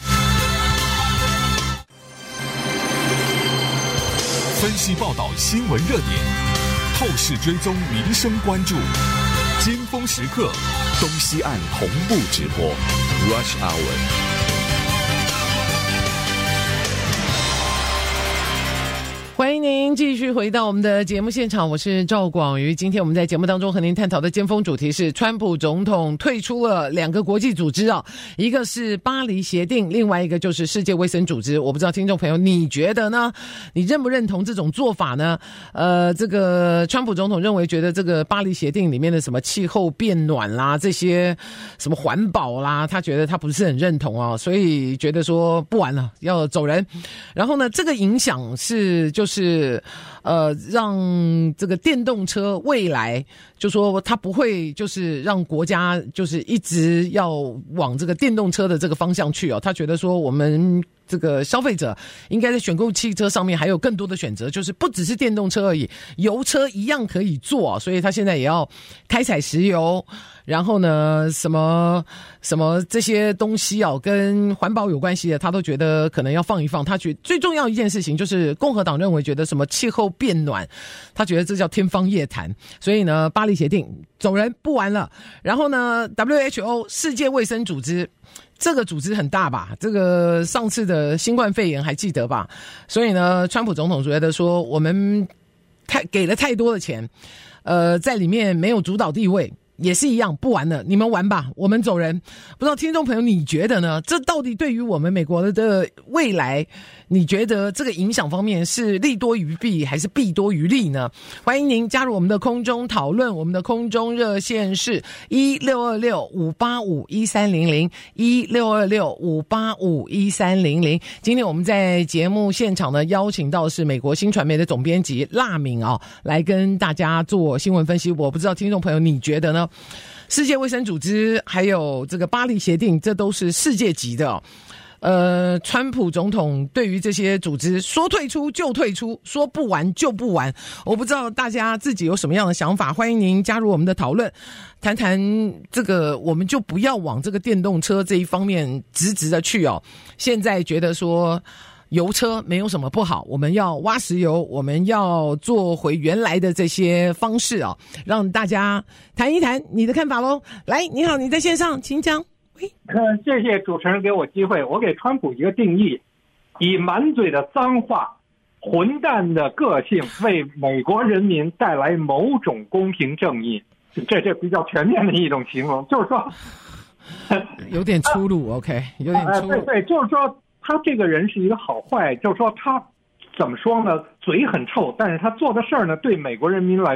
Speaker 1: 分析报道新闻热点，透视追踪民生关注，尖峰时刻，东西岸同步直播 Rush Hour。
Speaker 2: 欢迎您继续回到我们的节目现场，我是赵广瑜。今天我们在节目当中和您探讨的尖峰主题是川普总统退出了两个国际组织啊，一个是巴黎协定，另外一个就是世界卫生组织。我不知道听众朋友你觉得呢？你认不认同这种做法呢？呃，这个川普总统认为觉得这个巴黎协定里面的什么气候变暖啦，这些什么环保啦，他觉得他不是很认同啊，所以觉得说不玩了，要走人。然后呢，这个影响是就是是呃，让这个电动车未来就说它不会就是让国家就是一直要往这个电动车的这个方向去哦。他觉得说我们这个消费者应该在选购汽车上面还有更多的选择，就是不只是电动车而已，油车一样可以做，所以他现在也要开采石油，然后呢什么什么这些东西哦跟环保有关系的他都觉得可能要放一放。他觉得最重要一件事情就是共和党认为觉得什么气候变暖，他觉得这叫天方夜谭，所以呢巴黎协定走人不玩了。然后呢 W H O 世界卫生组织，这个组织很大吧，这个上次的新冠肺炎还记得吧，所以呢川普总统觉得说我们太给了太多的钱，呃在里面没有主导地位，也是一样不玩了，你们玩吧，我们走人。不知道听众朋友你觉得呢？这到底对于我们美国的未来，你觉得这个影响方面是利多于弊还是弊多于利呢？欢迎您加入我们的空中讨论，我们的空中热线是一六二六五八五一三零零一六二六五八五一三零零。今天我们在节目现场呢邀请到的是美国新传媒的总编辑辣敏啊，来跟大家做新闻分析。我不知道听众朋友你觉得呢？世界卫生组织还有这个巴黎协定，这都是世界级的哦。呃，川普总统对于这些组织说退出就退出，说不玩就不玩。我不知道大家自己有什么样的想法，欢迎您加入我们的讨论，谈谈这个，我们就不要往这个电动车这一方面直直的去哦。现在觉得说油车没有什么不好，我们要挖石油，我们要做回原来的这些方式啊，让大家谈一谈你的看法咯。来，你好，你在线上，请讲。
Speaker 4: 呃，谢谢主持人给我机会，我给川普一个定义：以满嘴的脏话、混蛋的个性，为美国人民带来某种公平正义。这这比较全面的一种形容，就是说
Speaker 2: 有点粗鲁、啊、，OK， 有点粗鲁。
Speaker 4: 呃、对对，就是说他这个人是一个好坏，就是说他怎么说呢？嘴很臭，但是他做的事儿呢，对美国人民来说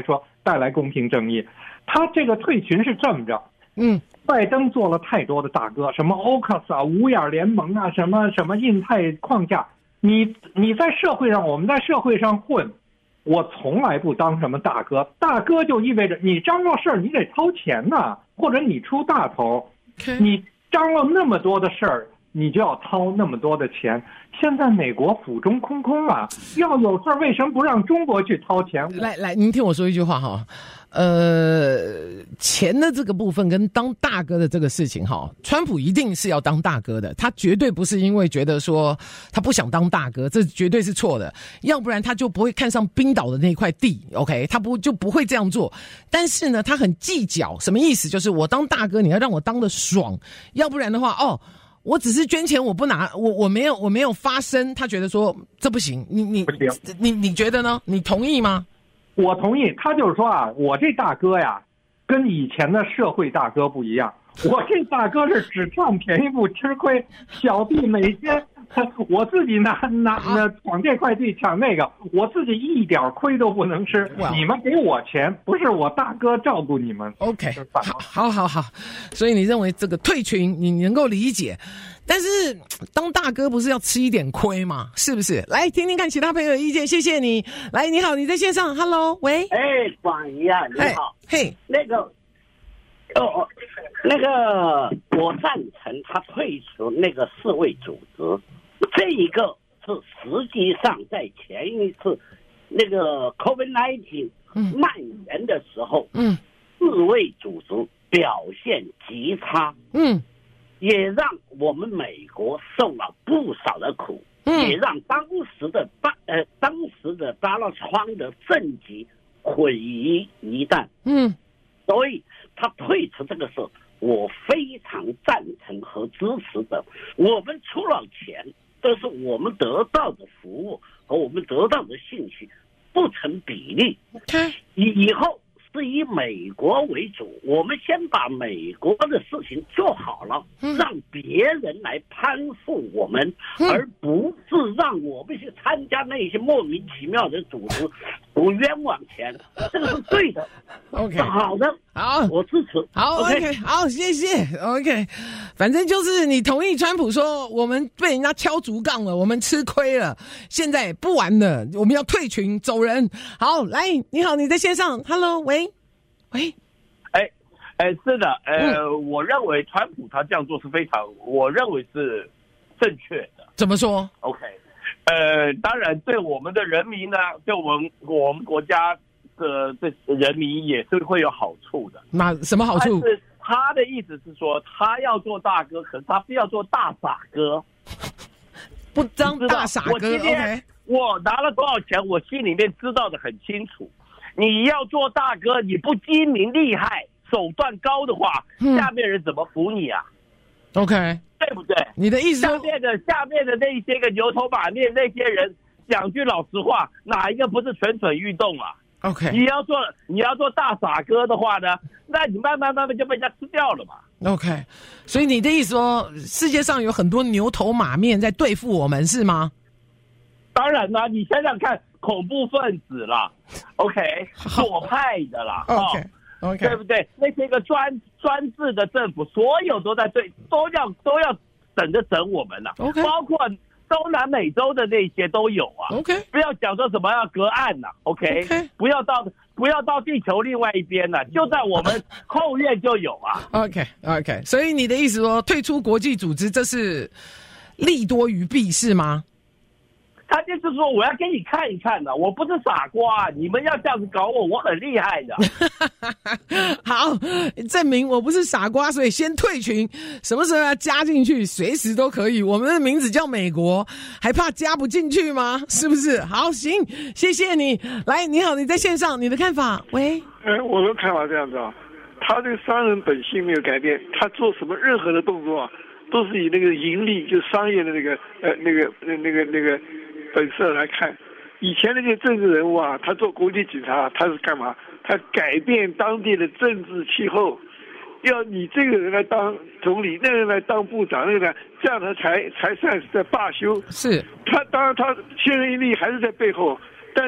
Speaker 4: 带来公平正义。他这个退群是这么着，
Speaker 2: 嗯，
Speaker 4: 拜登做了太多的大哥，什么 O C U S 啊、五眼联盟啊、什么什么印太框架，你你在社会上，我们在社会上混，我从来不当什么大哥，大哥就意味着你张罗事儿你得掏钱呐、啊，或者你出大头，
Speaker 2: okay.
Speaker 4: 你张罗那么多的事儿，你就要掏那么多的钱。现在美国府中空空啊，要有事儿为什么不让中国去掏钱？
Speaker 2: 来来，您听我说一句话哈，呃，钱的这个部分跟当大哥的这个事情哈，川普一定是要当大哥的，他绝对不是因为觉得说他不想当大哥，这绝对是错的，要不然他就不会看上冰岛的那块地 ，OK， 他不就不会这样做。但是呢，他很计较，什么意思？就是我当大哥，你要让我当得爽，要不然的话，哦。我只是捐钱，我不拿，我我没有我没有发声，他觉得说这不行，你你你你觉得呢？你同意吗？
Speaker 4: 我同意，他就是说啊，我这大哥呀，跟以前的社会大哥不一样，我这大哥是只占便宜不吃亏，小弟每天我自己拿拿那抢这块地抢那个，我自己一点亏都不能吃，你们给我钱，不是我大哥照顾你们。
Speaker 2: OK， 好，好，好，好，所以你认为这个退群你能够理解，但是当大哥不是要吃一点亏吗？是不是？来听听看其他朋友的意见，谢谢你。来，你好，你在线上 ，Hello， 喂，
Speaker 5: 哎，广怡啊，你好，
Speaker 2: 嘿，
Speaker 5: 那个，哦，那个，我赞成他退出那个世卫组织。这一个是实际上在前一次那个 COVID 十九 蔓延的时候，嗯，世卫组织表现极差，嗯，也让我们美国受了不少的苦，嗯，也让当时的巴呃当时的 Donald Trump 的政绩毁于一旦，嗯，所以他退出这个事，我非常赞成和支持的。我们出了钱。但是我们得到的服务和我们得到的信息不成比例。以以后是以美国为主，我们先把美国的事情做好了，让别人来攀附我们，而不是让我们去参加那些莫名其妙的组织，不冤枉钱，这个是对的。
Speaker 2: OK，
Speaker 5: 好的，
Speaker 2: 好，
Speaker 5: 我支持。
Speaker 2: 好 ，OK， okay 好，谢谢。OK， 反正就是你同意川普说我们被人家敲竹杠了，我们吃亏了，现在不玩了，我们要退群走人。好，来，你好，你在线上 ，Hello， 喂，喂，
Speaker 6: 哎，哎，是的，呃、嗯，我认为川普他这样做是非常，我认为是正确的。
Speaker 2: 怎么说
Speaker 6: ？OK， 呃，当然对我们的人民呢，对我们我们国家。的这人民也是会有好处的。
Speaker 2: 那什么好处？
Speaker 6: 但是他的意思是说，他要做大哥，可是他不要做大傻哥，
Speaker 2: 不当大傻哥。
Speaker 6: 我今天我拿了多少钱，我心里面知道的很清楚。你要做大哥，你不精明厉害、手段高的话，嗯、下面人怎么服你啊
Speaker 2: ？OK，
Speaker 6: 对不对？
Speaker 2: 你的意思？
Speaker 6: 下面的下面的那些个牛头马面那些人，讲句老实话，哪一个不是蠢蠢欲动啊？
Speaker 2: OK，
Speaker 6: 你要做你要做大傻哥的话呢，那你慢慢慢慢就被人家吃掉了嘛。
Speaker 2: OK， 所以你的意思说，世界上有很多牛头马面在对付我们，是吗？
Speaker 6: 当然啦，你想想看，恐怖分子啦 ，OK， 左派的啦
Speaker 2: ，OK， OK，
Speaker 6: 对不对？那些个专专制的政府，所有都在对，都要都要等着整我们啦
Speaker 2: ，OK，
Speaker 6: 包括。东南美洲的那些都有啊
Speaker 2: ，OK，
Speaker 6: 不要讲说什么要隔岸呐 ，OK，
Speaker 2: okay
Speaker 6: 不要到不要到地球另外一边呐、啊，就在我们后院就有啊
Speaker 2: ，OK OK， 所以你的意思说退出国际组织，这是利多于弊是吗？
Speaker 6: 他就是说我要给你看一看的，我不是傻瓜，你们要这样子搞我，我很厉害的。
Speaker 2: 好，证明我不是傻瓜，所以先退群，什么时候要加进去，随时都可以。我们的名字叫美国，还怕加不进去吗？是不是？好，行，谢谢你。来，你好，你在线上，你的看法？喂，
Speaker 7: 呃，我的看法这样子啊，他这个商人本性没有改变，他做什么任何的动作啊，都是以那个盈利，就商业的那个呃那个那那个那个。本色来看，以前那些政治人物啊，他做国际警察，他是干嘛？他改变当地的政治气候，要你这个人来当总理，那个人来当部长，那个人这样他才才算是在罢休。
Speaker 2: 是
Speaker 7: 他当然他千人一力还是在背后，但是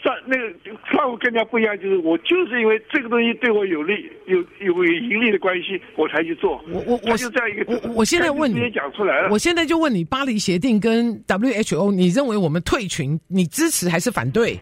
Speaker 7: 上那个川普更加不一样，就是我就是因为这个东西对我有利、有有盈利的关系，我才去做。
Speaker 2: 我我我
Speaker 7: 就这样一个，
Speaker 2: 我我现在问你，
Speaker 7: 直接讲出来了。
Speaker 2: 我现在就问你，巴黎协定跟 W H O， 你认为我们退群，你支持还是反对？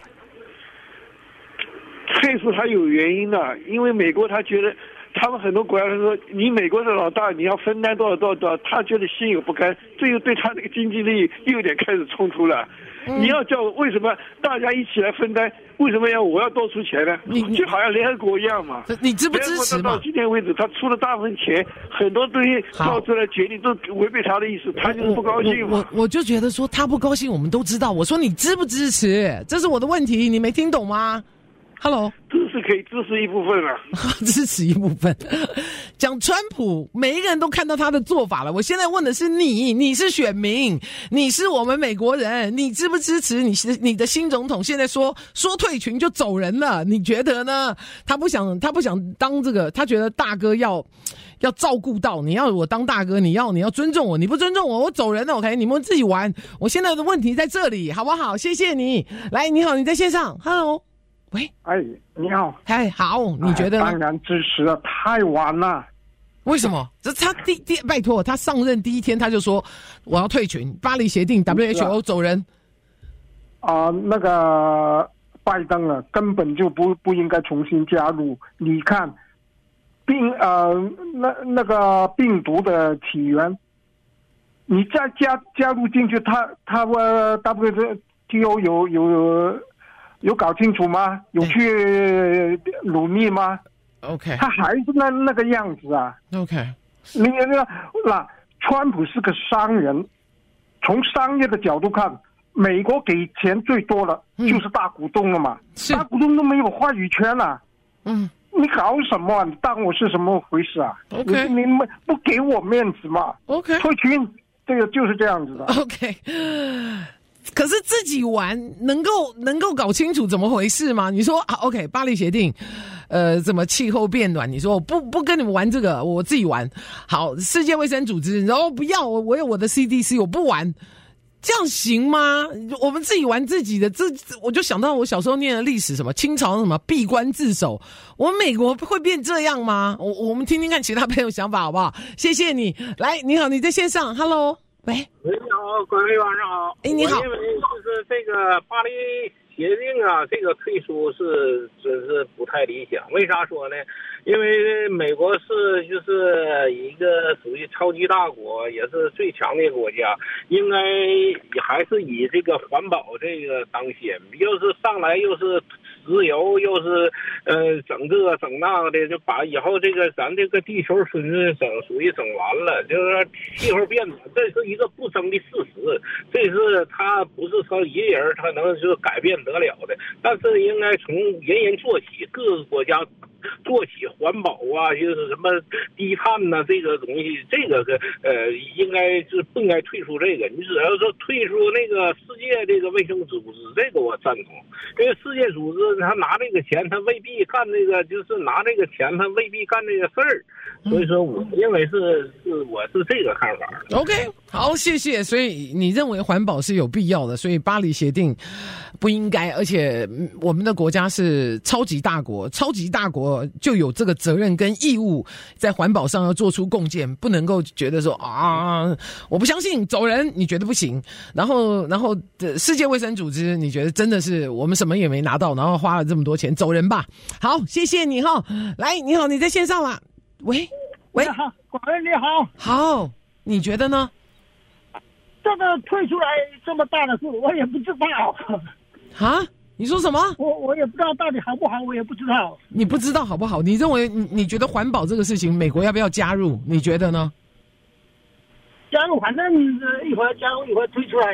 Speaker 7: 退出它有原因的，因为美国他觉得。他们很多国家说，你美国的老大，你要分担多少多少多少，他觉得心有不甘，这又对他这个经济利益又有点开始冲突了。嗯、你要叫我为什么大家一起来分担？为什么要我要多出钱呢？
Speaker 2: 你
Speaker 7: 就好像联合国一样嘛。
Speaker 2: 你支不支持嘛？
Speaker 7: 到今天为止，他出了大部分钱，很多东西到出来决定都违背他的意思，他就是不高兴嘛。
Speaker 2: 我 我, 我, 我就觉得说他不高兴，我们都知道。我说你支不支持？这是我的问题，你没听懂吗？Hello，
Speaker 7: 支持可以支持一部分了，
Speaker 2: 支持一部分。讲川普，每一个人都看到他的做法了。我现在问的是你，你是选民，你是我们美国人，你支不支持你你的新总统？现在说说退群就走人了，你觉得呢？他不想他不想当这个，他觉得大哥要要照顾到，你要我当大哥，你要你要尊重我，你不尊重我，我走人了。OK， 你们自己玩。我现在的问题在这里，好不好？谢谢你。来，你好，你在线上 ，Hello。喂，
Speaker 8: 哎，你好，
Speaker 2: 哎，好，你觉得呢？
Speaker 8: 哎、当然支持了，太晚了。
Speaker 2: 为什么？这他第第拜托，他上任第一天他就说我要退群，巴黎协定 W H O 走人。
Speaker 8: 啊、呃，那个拜登啊，根本就不不应该重新加入。你看，病呃那那个病毒的起源，你再加加入进去，他他呃 W T O 有有。有搞清楚吗？有去努力吗
Speaker 2: ？OK，
Speaker 8: 他还是那那个样子啊。
Speaker 2: OK，
Speaker 8: 你那那川普是个商人，从商业的角度看，美国给钱最多了，嗯、就是大股东了嘛。大股东都没有话语权了、啊。嗯，你搞什么、啊？你当我是什么回事啊
Speaker 2: ？OK，
Speaker 8: 你你不给我面子嘛
Speaker 2: ？OK，
Speaker 8: 退群，这个就是这样子的。
Speaker 2: OK。可是自己玩能够能够搞清楚怎么回事吗？你说啊 ，OK， 巴黎协定，呃，怎么气候变暖？你说我不不跟你们玩这个，我自己玩。好，世界卫生组织，然后不要我，我有我的 C D C， 我不玩，这样行吗？我们自己玩自己的，这我就想到我小时候念的历史，什么清朝什么闭关自守，我们美国会变这样吗？我我们听听看其他朋友想法好不好？谢谢你，来，你好，你在线上 ，Hello。喂，
Speaker 9: 你好，各位晚上好。
Speaker 2: 哎，你好。
Speaker 9: 我认为就是这个巴黎协定啊，这个退出是真是不太理想。为啥说呢？因为美国是就是一个属于超级大国，也是最强的国家，应该还是以这个环保这个当先。又是上来又是石油，又是呃整这整那的，就把以后这个咱这个地球村子整属于整完了，就是气候变暖，这是一个不争的事实。这是他不是说一人他能就改变得了的，但是应该从人人做起，各个国家做起环保啊，就是什么低碳呐、啊，这个东西，这个个呃，应该是不应该退出这个。你只要说退出那个世界这个卫生组织，这个我赞同，因为世界组织他拿这个钱，他未必干这个，就是拿这个钱，他未必干这个事儿。所以说，我认为是是我是这个看法。
Speaker 2: OK， 好，谢谢。所以你认为环保是有必要的，所以巴黎协定不应该，而且我们的国家是超级大国，超级大国就有这个责任跟义务，在环保上要做出贡献，不能够觉得说啊，我不相信，走人，你觉得不行。然后，然后世界卫生组织，你觉得真的是我们什么也没拿到，然后花了这么多钱，走人吧。好，谢谢你哈。来，你好，你在线上啦。喂，喂，
Speaker 10: 你好，广仁你好。
Speaker 2: 好，你觉得呢？
Speaker 10: 这个推出来这么大的事，我也不知道。
Speaker 2: 啊？你说什么？
Speaker 10: 我我也不知道到底好不好，我也不知道。
Speaker 2: 你不知道好不好？你认为你你觉得环保这个事情，美国要不要加入？你觉得呢？
Speaker 10: 加入，反正一会儿加入，一会儿推出来。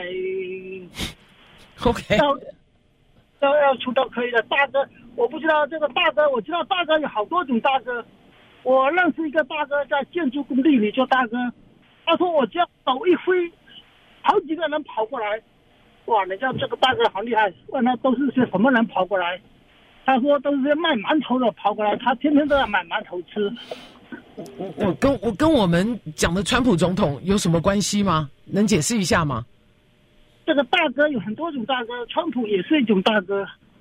Speaker 2: OK。
Speaker 10: 要要要出都可以的。大哥，我不知道这个大哥，我知道大哥有好多种大哥。我认识一个大哥在建筑工地里做大哥，他说我只要手一挥，好几个人跑过来。哇，人家这个大哥好厉害，问他都是些什么人跑过来，他说都是些卖馒头的跑过来，他天天都要买馒头吃。
Speaker 2: 我我跟我跟我们讲的川普总统有什么关系吗？能解释一下吗？
Speaker 10: 这个大哥有很多种大哥，川普也是一种大哥。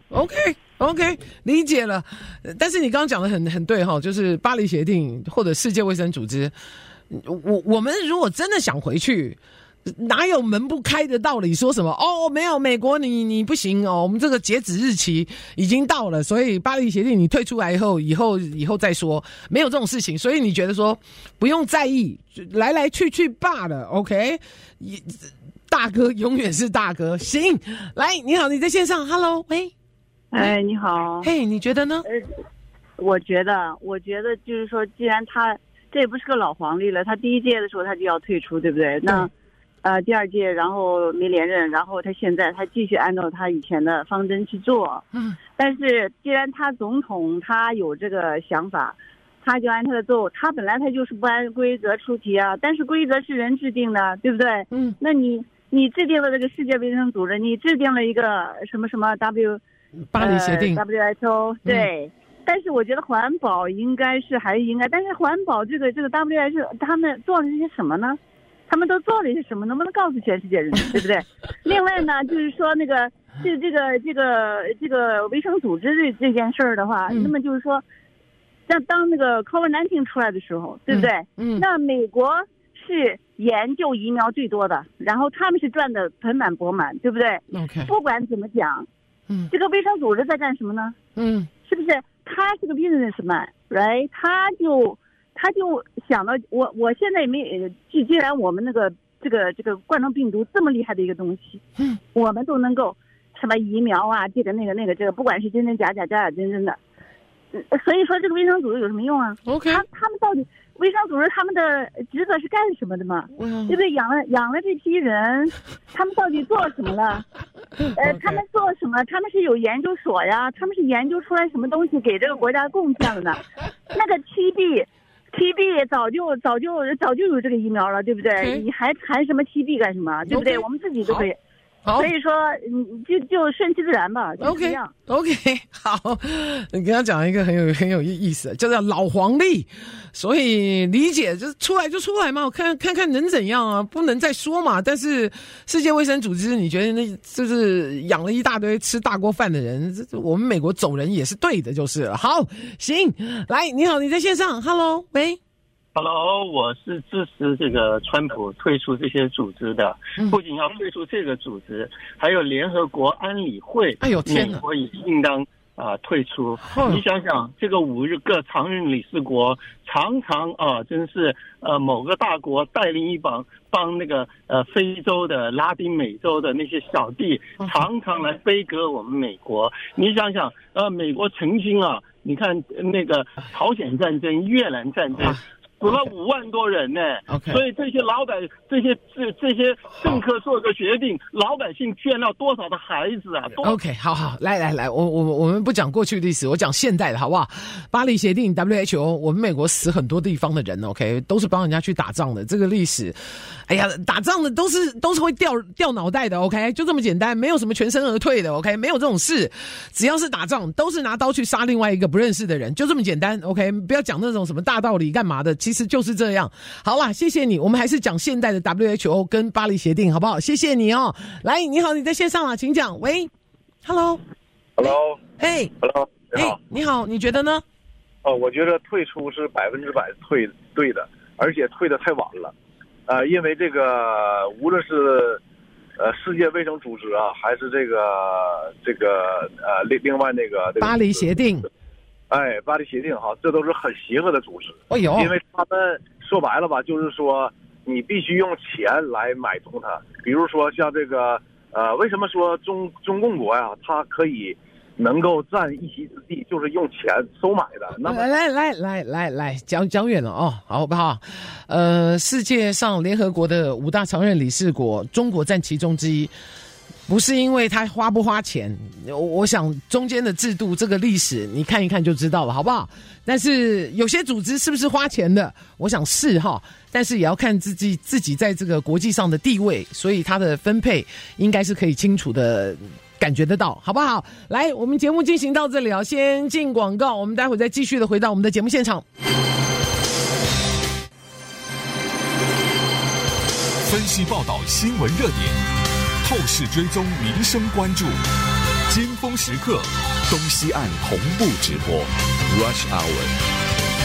Speaker 2: OK OK， 理解了。但是你刚刚讲的很很对哈，就是巴黎协定或者世界卫生组织，我我们如果真的想回去，哪有门不开的道理？说什么哦，没有美国你你不行哦，我们这个截止日期已经到了，所以巴黎协定你退出来以后，以后以后再说，没有这种事情。所以你觉得说不用在意，来来去去罢了。OK， 大哥永远是大哥。行，来，你好，你在线上 ，Hello， 喂，
Speaker 11: 哎，你好，
Speaker 2: 嘿、hey, ，你觉得呢？
Speaker 11: 呃，我觉得，我觉得就是说，既然他这也不是个老皇帝了，他第一届的时候他就要退出，对不对？那。呃，第二届，然后没连任，然后他现在他继续按照他以前的方针去做。
Speaker 2: 嗯，
Speaker 11: 但是既然他总统他有这个想法，他就按他的做。他本来他就是不按规则出题啊，但是规则是人制定的，对不对？
Speaker 2: 嗯，
Speaker 11: 那你你制定了这个世界卫生组织，你制定了一个什么什么 W
Speaker 2: 巴黎协定、
Speaker 11: 呃、W H O 对。嗯，但是我觉得环保应该是还是应该，但是环保这个这个 W H O 他们做了一些什么呢？他们都做了一些什么？能不能告诉全世界人，对不对？另外呢，就是说那个这这个这个这个卫生组织这这件事儿的话，嗯、那么就是说，像当那个 COVID 十九 出来的时候，对不对？
Speaker 2: 嗯。嗯
Speaker 11: 那美国是研究疫苗最多的，然后他们是赚的盆满钵满，对不对
Speaker 2: ？OK。
Speaker 11: 不管怎么讲，
Speaker 2: 嗯，
Speaker 11: 这个卫生组织在干什么呢？
Speaker 2: 嗯，
Speaker 11: 是不是？他是个 businessman，right？ 他就。他就想到我，我现在也没，既既然我们那个这个这个冠状病毒这么厉害的一个东西，
Speaker 2: 嗯，
Speaker 11: 我们都能够什么疫苗啊，这个那个那个这个，不管是真真假假假假真真的，所以说这个卫生组织有什么用啊
Speaker 2: ？OK，
Speaker 11: 他他们到底卫生组织他们的职责是干什么的嘛？
Speaker 2: 嗯、
Speaker 11: 对不对？养了养了这批人，他们到底做什么了？呃，
Speaker 2: okay.
Speaker 11: 他们做什么？他们是有研究所呀，他们是研究出来什么东西给这个国家贡献了呢？那个 T B。T B 早就早就早就有这个疫苗了，对不对？
Speaker 2: Okay.
Speaker 11: 你还谈什么 T B 干什么？对不对？
Speaker 2: Okay.
Speaker 11: 我们自己都可以。
Speaker 2: 好，
Speaker 11: 所以说，你就就顺其自然吧。
Speaker 2: OK
Speaker 11: 这样
Speaker 2: OK， 好，你跟他讲一个很有很有意思，叫做老黄历，所以理解就是出来就出来嘛，我看看看能怎样啊，不能再说嘛。但是世界卫生组织，你觉得那就是养了一大堆吃大锅饭的人，这我们美国走人也是对的，就是了。好，行，来，你好，你在线上 ，Hello， 喂。
Speaker 12: Hello， 我是支持这个川普退出这些组织的，不仅要退出这个组织，还有联合国安理会，
Speaker 2: 哎呦天哪，
Speaker 12: 美国也应当啊、呃、退出。
Speaker 2: 哦、
Speaker 12: 你想想，这个五十个常任理事国，常常啊、呃，真是呃某个大国带领一帮帮那个呃非洲的、拉丁美洲的那些小弟，常常来杯葛我们美国。你想想，呃，美国曾经啊，你看那个朝鲜战争、越南战争。死了五万多人呢、欸
Speaker 2: okay.
Speaker 12: 所以这些老百这些这这些政客做个决定，老百姓捐了多少的孩子啊
Speaker 2: ？OK， 好好，来来来，我我我们不讲过去历史，我讲现代的好不好？巴黎协定 W H O， 我们美国死很多地方的人 ，OK， 都是帮人家去打仗的，这个历史，哎呀，打仗的都是都是会掉掉脑袋的 ，OK， 就这么简单，没有什么全身而退的 ，OK， 没有这种事，只要是打仗，都是拿刀去杀另外一个不认识的人，就这么简单 ，OK， 不要讲那种什么大道理干嘛的，其实就是这样。好啦，谢谢你，我们还是讲现代的 W H O 跟巴黎协定，好不好？谢谢你哦。来，你好，你在线上啊，请讲。喂 ，Hello，Hello，
Speaker 13: 嘿
Speaker 2: ，Hello，
Speaker 13: 你好，
Speaker 2: 你好，你觉得呢？
Speaker 13: 哦，我觉得退出是百分之百退对的，而且退得太晚了。呃，因为这个无论是呃世界卫生组织啊，还是这个这个呃另另外那个、这个、
Speaker 2: 巴黎协定。
Speaker 13: 哎，巴黎协定哈，这都是很邪恶的组织。
Speaker 2: 哎呦，
Speaker 13: 因为他们说白了吧，就是说你必须用钱来买通它。比如说像这个呃，为什么说中中共国呀，它可以能够占一席之地，就是用钱收买的。那么
Speaker 2: 来来来来来，讲讲远了哦，好不好？呃，世界上联合国的五大常任理事国，中国占其中之一。不是因为他花不花钱，我想中间的制度这个历史你看一看就知道了，好不好？但是有些组织是不是花钱的？我想是哈，但是也要看自己自己在这个国际上的地位，所以它的分配应该是可以清楚的感觉得到，好不好？来，我们节目进行到这里啊，先进广告，我们待会再继续的回到我们的节目现场。
Speaker 1: 分析报道新闻热点。透视追踪民生关注， 尖峰时刻，东西岸同步直播 Rush Hour。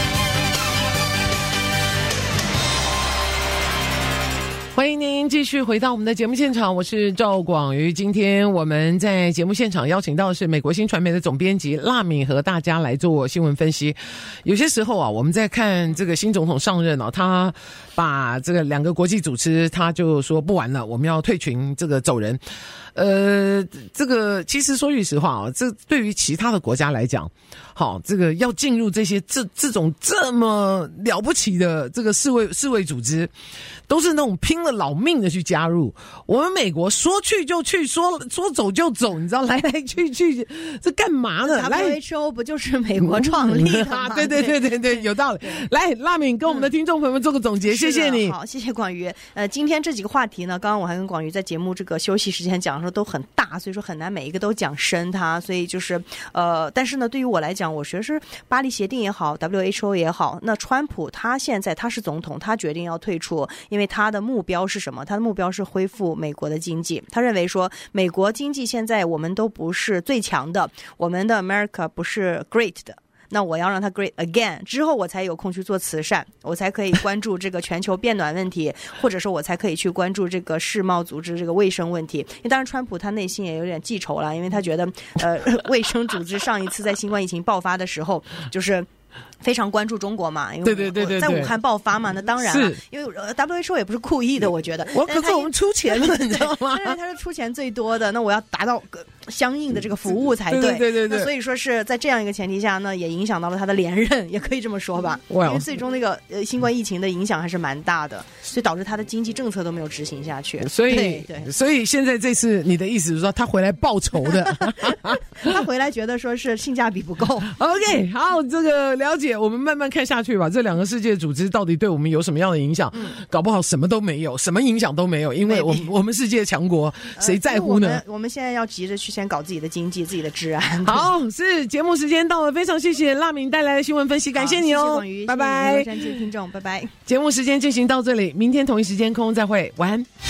Speaker 2: 欢迎您继续回到我们的节目现场，我是赵广瑜。今天我们在节目现场邀请到的是美国新传媒的总编辑辣敏，和大家来做新闻分析。有些时候啊，我们在看这个新总统上任啊，他把这个两个国际组织，他就说不玩了，我们要退群，这个走人。呃，这个其实说句实话啊，这对于其他的国家来讲，好，这个要进入这些这这种这么了不起的这个世卫世卫组织，都是那种拼了老命的去加入。我们美国说去就去，说说走就走，你知道来来去去这干嘛呢？
Speaker 3: W H O 不就是美国创立的吗？
Speaker 2: 嗯、对对对对对，有道理。来，辣敏跟我们的听众朋友们做个总结，嗯、谢谢你。
Speaker 3: 好，谢谢广瑜。呃，今天这几个话题呢，刚刚我还跟广瑜在节目这个休息时间讲的时候都很大，所以说很难每一个都讲深它，所以就是呃，但是呢，对于我来讲，我觉得是巴黎协定也好 ，W H O 也好，那川普他现在他是总统，他决定要退出，因为他的目标是什么？他的目标是恢复美国的经济。他认为说，美国经济现在我们都不是最强的，我们的 America 不是 great 的。那我要让它 great again 之后，我才有空去做慈善，我才可以关注这个全球变暖问题，或者说我才可以去关注这个世贸组织这个卫生问题。因为当然，川普他内心也有点记仇了，因为他觉得，呃，卫生组织上一次在新冠疫情爆发的时候，就是非常关注中国嘛，因为
Speaker 2: 对对对对，
Speaker 3: 在武汉爆发嘛，那当然了，因为 W H O 也不是故意的，我觉得，
Speaker 2: 我可是我们出钱的，你知道吗？
Speaker 3: 但是他是出钱最多的，那我要达到相应的这个服务才对，
Speaker 2: 对对对对。
Speaker 3: 那所以说是在这样一个前提下呢，也影响到了他的连任，也可以这么说吧。因为最终那个呃新冠疫情的影响还是蛮大的，所以导致他的经济政策都没有执行下去。
Speaker 2: 所以，
Speaker 3: 对对，
Speaker 2: 所以现在这次你的意思是说他回来报仇的，
Speaker 3: 他回来觉得说是性价比不够。
Speaker 2: OK， 好，这个了解，我们慢慢看下去吧。这两个世界组织到底对我们有什么样的影响？嗯、搞不好什么都没有，什么影响都没有，因为我们我们世界强国，谁在乎呢？
Speaker 3: 呃、我们我们现在要急着去先搞自己的经济、自己的治安。
Speaker 2: 好，是节目时间到了，非常谢谢辣敏带来的新闻分析，感谢你哦，拜拜，
Speaker 3: 谢谢听众，拜拜。
Speaker 2: 节目时间进行到这里，明天同一时间空中再会，晚安。